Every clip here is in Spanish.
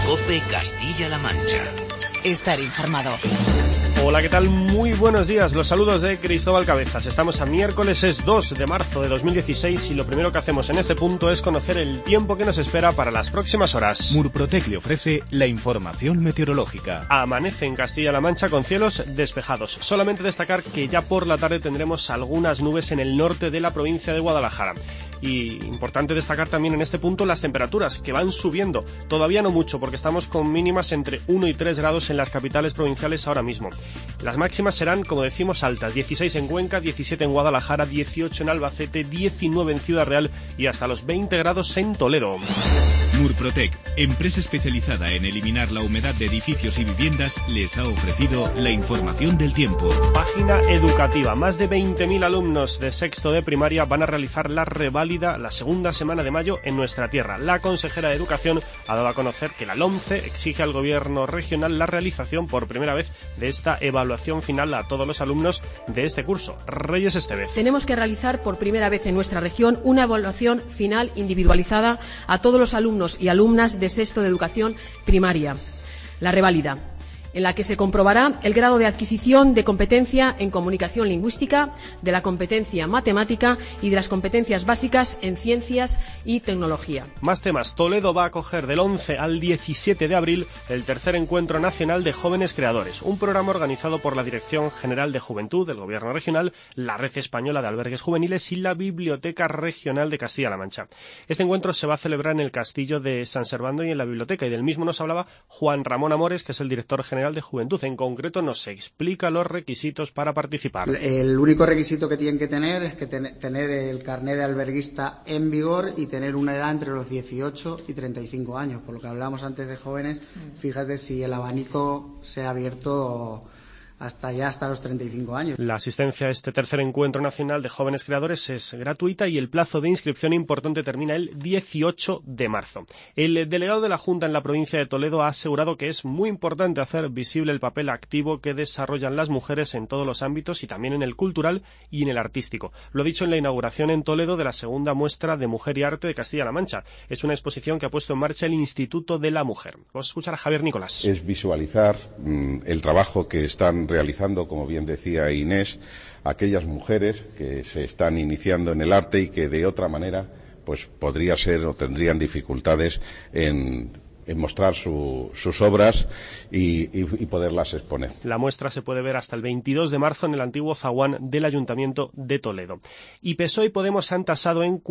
COPE Castilla-La Mancha. Estar informado. Hola, ¿qué tal? Muy buenos días. Los saludos de Cristóbal Cabezas. Estamos a miércoles, es 2 de marzo de 2016 y lo primero que hacemos en este punto es conocer el tiempo que nos espera para las próximas horas. Murprotec le ofrece la información meteorológica. Amanece en Castilla-La Mancha con cielos despejados. Solamente destacar que ya por la tarde tendremos algunas nubes en el norte de la provincia de Guadalajara. Y importante destacar también en este punto las temperaturas que van subiendo. Todavía no mucho porque estamos con mínimas entre 1 y 3 grados en las capitales provinciales ahora mismo. Las máximas serán, como decimos, altas. 16 en Cuenca, 17 en Guadalajara, 18 en Albacete, 19 en Ciudad Real y hasta los 20 grados en Toledo. Murprotec, empresa especializada en eliminar la humedad de edificios y viviendas, les ha ofrecido la información del tiempo. Página educativa. Más de 20.000 alumnos de sexto de primaria van a realizar la reválida la segunda semana de mayo en nuestra tierra. La consejera de Educación ha dado a conocer que la LOMCE exige al gobierno regional la realización por primera vez de esta evaluación final a todos los alumnos de este curso. Reyes Estevez. Tenemos que realizar por primera vez en nuestra región una evaluación final individualizada a todos los alumnos y alumnas de sexto de educación primaria, la reválida, en la que se comprobará el grado de adquisición de competencia en comunicación lingüística, de la competencia matemática y de las competencias básicas en ciencias y tecnología. Más temas. Toledo va a acoger del 11 al 17 de abril el tercer encuentro nacional de jóvenes creadores, un programa organizado por la Dirección General de Juventud del Gobierno Regional, la Red Española de Albergues Juveniles y la Biblioteca Regional de Castilla-La Mancha. Este encuentro se va a celebrar en el Castillo de San Servando y en la biblioteca, y del mismo nos hablaba Juan Ramón Amores, que es el director general de Juventud. En concreto nos explica los requisitos para participar. El único requisito que tienen que tener es que tener el carné de alberguista en vigor y tener una edad entre los 18 y 35 años. Por lo que hablábamos antes de jóvenes, fíjate si el abanico se ha abierto hasta los 35 años. La asistencia a este tercer encuentro nacional de jóvenes creadores es gratuita y el plazo de inscripción importante termina el 18 de marzo. El delegado de la Junta en la provincia de Toledo ha asegurado que es muy importante hacer visible el papel activo que desarrollan las mujeres en todos los ámbitos y también en el cultural y en el artístico. Lo ha dicho en la inauguración en Toledo de la segunda muestra de Mujer y Arte de Castilla-La Mancha. Es una exposición que ha puesto en marcha el Instituto de la Mujer. Vamos a escuchar a Javier Nicolás. Es visualizar el trabajo que están realizando, como bien decía Inés, aquellas mujeres que se están iniciando en el arte y que de otra manera pues podría ser o tendrían dificultades en mostrar sus obras y poderlas exponer. La muestra se puede ver hasta el 22 de marzo en el antiguo zaguán del Ayuntamiento de Toledo. Y PSOE y Podemos han tasado en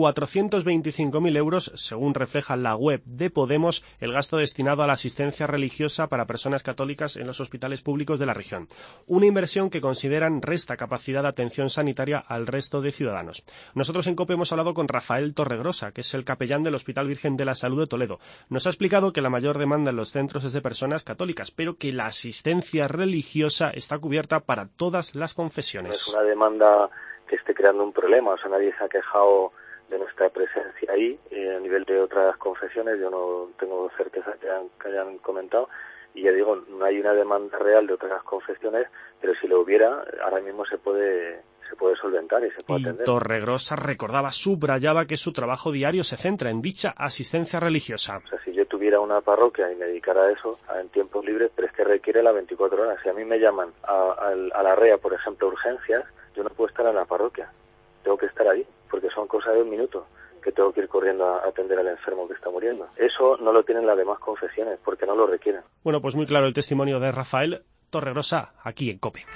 425.000 euros, según refleja la web de Podemos, el gasto destinado a la asistencia religiosa para personas católicas en los hospitales públicos de la región. Una inversión que consideran resta capacidad de atención sanitaria al resto de ciudadanos. Nosotros en COPE hemos hablado con Rafael Torregrosa, que es el capellán del Hospital Virgen de la Salud de Toledo. Nos ha explicado que la mayor demanda en los centros es de personas católicas, pero que la asistencia religiosa está cubierta para todas las confesiones. No es una demanda que esté creando un problema, o sea, nadie se ha quejado de nuestra presencia ahí, a nivel de otras confesiones, yo no tengo certeza que hayan comentado, y ya digo, no hay una demanda real de otras confesiones, pero si lo hubiera, ahora mismo se puede solventar y se puede atender. Torregrosa subrayaba que su trabajo diario se centra en dicha asistencia religiosa. O sea, si yo tuviera una parroquia y me dedicara a eso en tiempos libres, pero es que requiere las 24 horas. Si a mí me llaman a la REA, por ejemplo, urgencias, yo no puedo estar en la parroquia. Tengo que estar ahí, porque son cosas de un minuto que tengo que ir corriendo a atender al enfermo que está muriendo. Eso no lo tienen las demás confesiones, porque no lo requieren. Bueno, pues muy claro el testimonio de Rafael Torregrosa, aquí en COPE.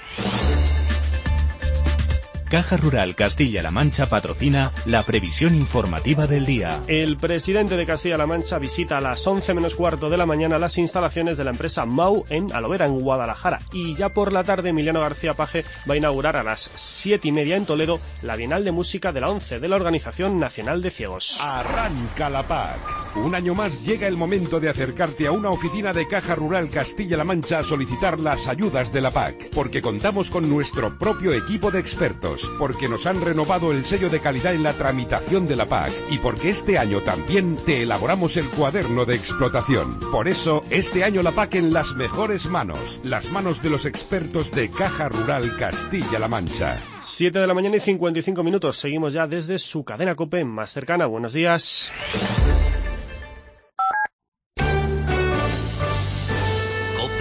Caja Rural Castilla-La Mancha patrocina la previsión informativa del día. El presidente de Castilla-La Mancha visita a las 11 menos cuarto de la mañana las instalaciones de la empresa MAU en Alovera, en Guadalajara. Y ya por la tarde Emiliano García Paje va a inaugurar a las 7:30 en Toledo la Bienal de Música de la ONCE, de la Organización Nacional de Ciegos. Arranca la PAC. Un año más llega el momento de acercarte a una oficina de Caja Rural Castilla-La Mancha a solicitar las ayudas de la PAC, porque contamos con nuestro propio equipo de expertos, porque nos han renovado el sello de calidad en la tramitación de la PAC y porque este año también te elaboramos el cuaderno de explotación. Por eso, este año la PAC en las mejores manos, las manos de los expertos de Caja Rural Castilla-La Mancha. 7 de la mañana y 55 minutos. Seguimos ya desde su cadena COPE más cercana. Buenos días.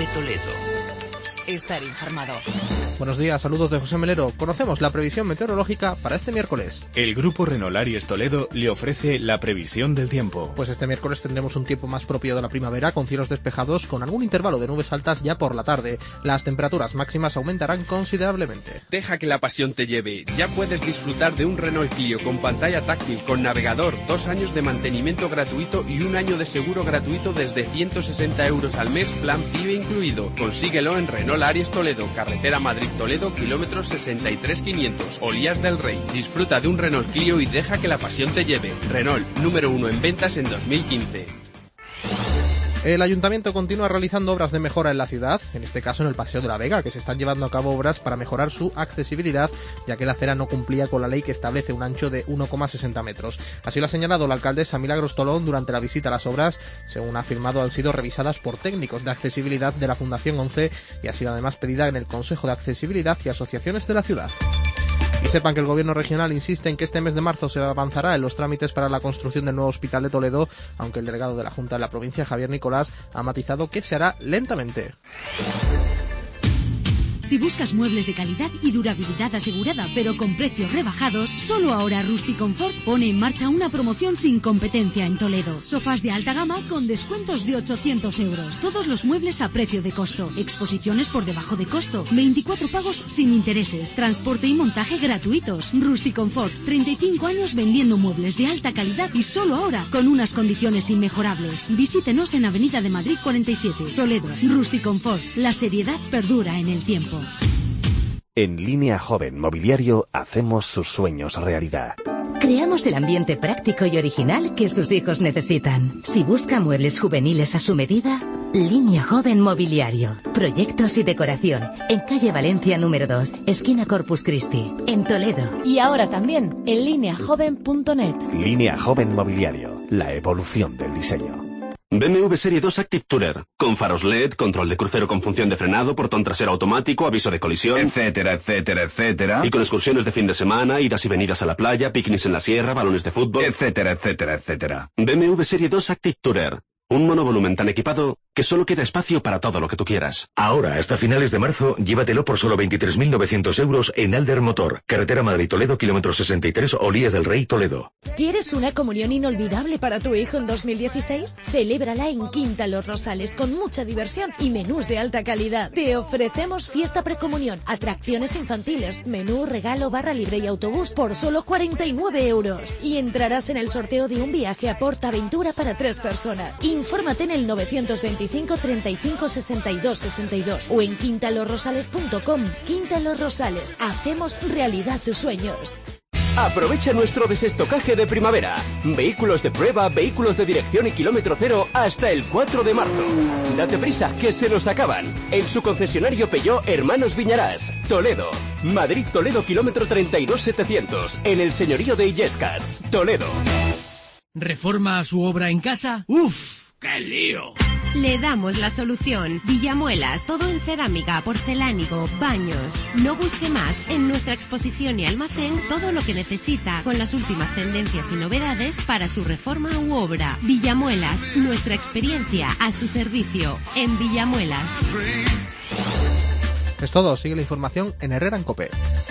Cope Toledo. Estar informado. Buenos días, saludos de José Melero. Conocemos la previsión meteorológica para este miércoles. El grupo Renault Aries Toledo le ofrece la previsión del tiempo. Pues este miércoles tendremos un tiempo más propio de la primavera, con cielos despejados, con algún intervalo de nubes altas ya por la tarde. Las temperaturas máximas aumentarán considerablemente. Deja que la pasión te lleve. Ya puedes disfrutar de un Renault Clio con pantalla táctil, con navegador, 2 años de mantenimiento gratuito y 1 año de seguro gratuito desde 160 € al mes, plan PIB incluido. Consíguelo en Renault Aries Toledo, carretera Madrid-Toledo, kilómetros 63.500, Olías del Rey. Disfruta de un Renault Clio y deja que la pasión te lleve. Renault, número 1 en ventas en 2015. El Ayuntamiento continúa realizando obras de mejora en la ciudad, en este caso en el Paseo de la Vega, que se están llevando a cabo obras para mejorar su accesibilidad, ya que la acera no cumplía con la ley que establece un ancho de 1,60 metros. Así lo ha señalado la alcaldesa Milagros Tolón durante la visita a las obras. Según ha afirmado, han sido revisadas por técnicos de accesibilidad de la Fundación 11 y ha sido además pedida en el Consejo de Accesibilidad y Asociaciones de la ciudad. Y sepan que el Gobierno regional insiste en que este mes de marzo se avanzará en los trámites para la construcción del nuevo hospital de Toledo, aunque el delegado de la Junta de la provincia, Javier Nicolás, ha matizado que se hará lentamente. Si buscas muebles de calidad y durabilidad asegurada, pero con precios rebajados, solo ahora Rusticonfort pone en marcha una promoción sin competencia en Toledo. Sofás de alta gama con descuentos de 800 €. Todos los muebles a precio de costo. Exposiciones por debajo de costo. 24 pagos sin intereses. Transporte y montaje gratuitos. Rusticonfort, 35 años vendiendo muebles de alta calidad y solo ahora con unas condiciones inmejorables. Visítenos en Avenida de Madrid 47, Toledo. Rusticonfort, la seriedad perdura en el tiempo. En Línea Joven Mobiliario hacemos sus sueños realidad. Creamos el ambiente práctico y original que sus hijos necesitan. Si busca muebles juveniles a su medida, Línea Joven Mobiliario. Proyectos y decoración. En calle Valencia número 2, esquina Corpus Christi, en Toledo. Y ahora también en lineajoven.net. Línea Joven Mobiliario. La evolución del diseño. BMW Serie 2 Active Tourer, con faros LED, control de crucero con función de frenado, portón trasero automático, aviso de colisión, etcétera, etcétera, etcétera. Y con excursiones de fin de semana, idas y venidas a la playa, picnics en la sierra, balones de fútbol, etcétera, etcétera, etcétera. BMW Serie 2 Active Tourer. Un monovolumen tan equipado que solo queda espacio para todo lo que tú quieras. Ahora, hasta finales de marzo, llévatelo por solo 23.900 € en Alder Motor. Carretera Madrid-Toledo, kilómetro 63, Olías del Rey, Toledo. ¿Quieres una comunión inolvidable para tu hijo en 2016? Celébrala en Quinta Los Rosales con mucha diversión y menús de alta calidad. Te ofrecemos fiesta precomunión, atracciones infantiles, menú, regalo, barra libre y autobús por solo 49 €. Y entrarás en el sorteo de un viaje a PortAventura para 3 personas. Infórmate en el 925 35 62 62 o en quintalosrosales.com. Quinta Los Rosales, hacemos realidad tus sueños. Aprovecha nuestro desestocaje de primavera. Vehículos de prueba, vehículos de dirección y kilómetro cero hasta el 4 de marzo. Date prisa, que se nos acaban. En su concesionario Peugeot Hermanos Viñarás, Toledo. Madrid-Toledo, kilómetro 32.700. En el señorío de Illescas, Toledo. ¿Reforma su obra en casa? ¡Uf! ¡Qué lío! Le damos la solución. Villamuelas, todo en cerámica, porcelánico, baños. No busque más. En nuestra exposición y almacén, todo lo que necesita, con las últimas tendencias y novedades para su reforma u obra. Villamuelas, nuestra experiencia a su servicio. En Villamuelas. Es todo. Sigue la información en Herrera en COPE.